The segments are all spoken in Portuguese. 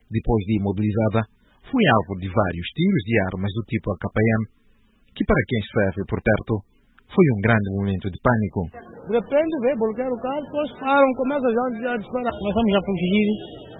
Depois de imobilizada, foi alvo de vários tiros de armas do tipo AKPM, que para quem esteve por perto, foi um grande momento de pânico. De repente veio bloquear o carro, depois param, começam já a disparar. Começamos a fugir,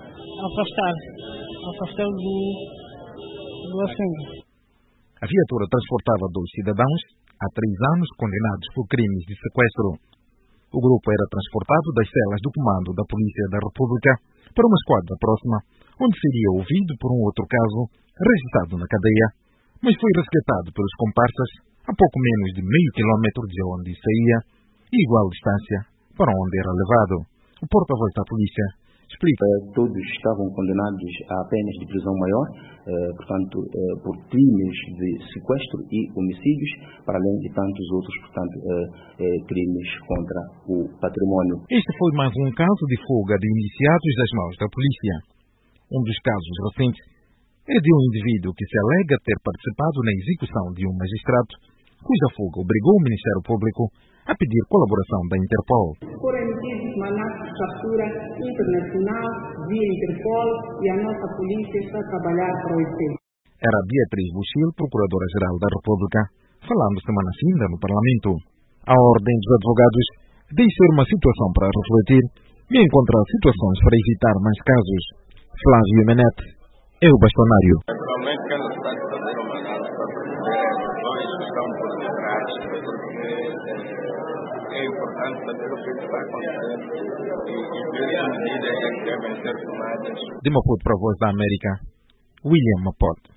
afastar do assunto. A viatura transportava 2 cidadãos há 3 anos condenados por crimes de sequestro. O grupo era transportado das celas do comando da Polícia da República para uma esquadra próxima, onde seria ouvido por um outro caso registrado na cadeia, mas foi resgatado pelos comparsas a pouco menos de meio quilômetro de onde saía e igual distância para onde era levado. O porta-voz da polícia explica. Todos estavam condenados a penas de prisão maior, portanto, por crimes de sequestro e homicídios, para além de tantos outros, portanto, crimes contra o patrimônio. Este foi mais um caso de fuga de indiciados das mãos da polícia. Um dos casos recentes é de um indivíduo que se alega ter participado na execução de um magistrado, cuja fuga obrigou o Ministério Público a pedir colaboração da Interpol. Foram emitidos mandatos de captura internacional via Interpol e a nossa polícia está a trabalhar para o efeito. Era Beatriz Buchil, Procuradora-Geral da República, falando semana finda no Parlamento. A Ordem dos Advogados diz ser uma situação para refletir e encontrar situações para evitar mais casos. Flávio Menete é o bastonário. Naturalmente que é necessário fazer uma análise para perceber as razões que estão por detrás, porque é importante saber o que está acontecendo e ver que medidas é que devem ser tomadas. De Maputo para a Voz da América, William Mapote.